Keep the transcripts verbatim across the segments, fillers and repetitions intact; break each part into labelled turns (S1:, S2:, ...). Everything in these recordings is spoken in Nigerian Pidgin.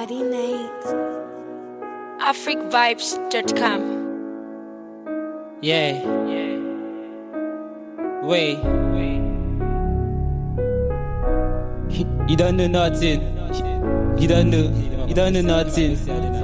S1: Daddy Nate. Afric Vibes dot com.
S2: Yeah. Wait. You don't know nothing. You don't know. You don't know nothing.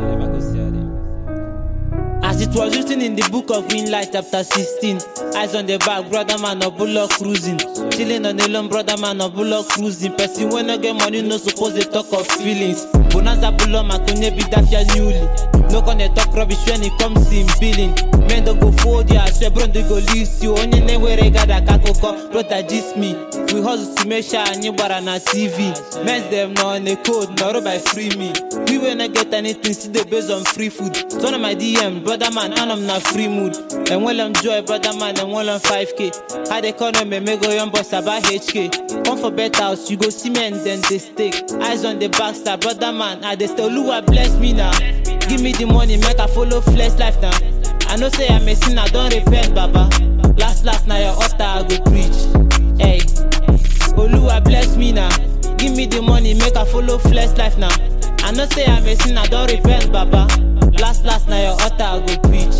S2: As it was written in the book of Winlight chapter sixteen, eyes on the back, brother man of bullock cruising. Chilling on the lawn, brother man of bullock cruising. Person when I get money, no suppose they talk of feelings. Bonanza bullock, ma konye be dafia newly. No gonna talk rubbish when it comes in billing. Men don't go forward, yeah, I swear, bro, they go list you. Only name where they got a kakoko, brother, just me. We hustle to make sure I knew but on T V. Men's them no on the code, no by free me. We will not get anything, see the based on free food. So on my D M, brother man, and I'm not free mood. And while I'm joy, brother man, and while I'm five K. Had economy, me go young boss about H K. Come for better house, you go see me and then they stick. Eyes on the backside, brother man, I they still Lua bless me now. Give me the money, make I follow flesh life now. I know say I'm a sin, I don't repent, baba. Last, last, now your altar, I go preach. Hey, Oluwa bless me now. Give me the money, make I follow flesh life now. I know say I'm a sin, I don't repent, baba. Last, last, now your altar, I go preach.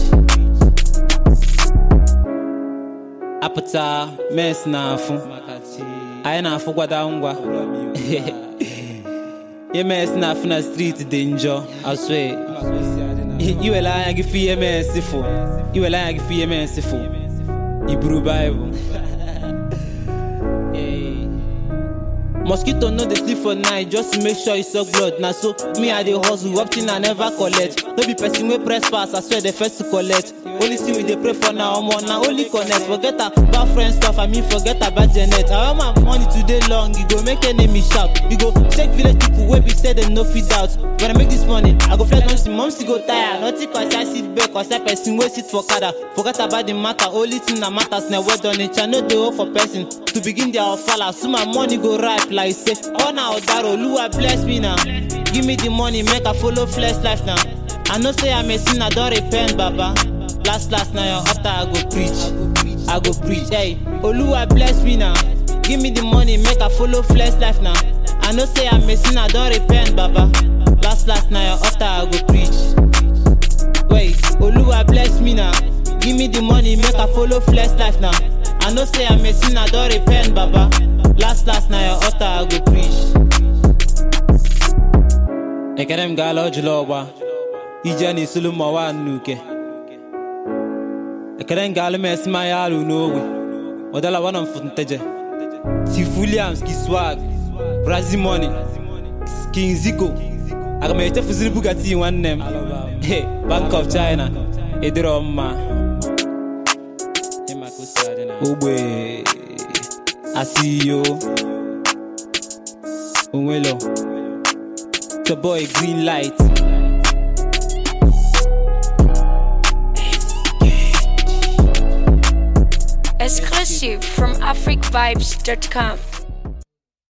S2: Apata, mess na fu. I na fu gwada ungwa. Ye mess na fu na street danger, I swear. You will lie and give you a mess for. You will lie and give you a mess for. Hebrew Bible. Mosquito know they sleep for night just to make sure it's suck blood. Now so me I dey hustle up till I never collect. No be person wey press pass, I swear the first to collect. Only see we dey pray for now, I'm on now only connect. Forget about friend stuff, I mean forget about Janet. I want my money today long, you go make enemy shout. You go check village people wey be say they no fit out. When I make this money, I go flex once the mom still go tired. Nothing cause I sit back, cause I person wey sit for kada. Forget about the matter, only thing that matters now well done it. I know they hope for person to begin their fall. So my money go ripe. Like say, oh now that Oluwa bless me now. Give me the money, make I follow flesh life now. I know say I'm a sin, I don't repent, baba. Last, last, now your altar, I go preach. I go preach, hey. Oluwa bless me now. Give me the money, make I follow flesh life now. I know say I'm a sin, I don't repent, baba. Last, last, now your altar, I go preach. Wait, Oluwa bless me now. Give me the money, make I follow flesh life now. I know say I'm a sin, I don't repent, baba. Last, last, now your altar, I go preach. Ekerem galo juloba. Ijani suluma wa nuke. Ekerem galo mes mayalu nowe. Odala wanam funteje. Si Williams ki swag. Brazil money. King Zico. Akamete fuzili Bugatti one name. Hey, Bank of China. Edroma. Obe. I see you. Unwelo. The boy green light.
S1: Exclusive from Afric Vibes dot com.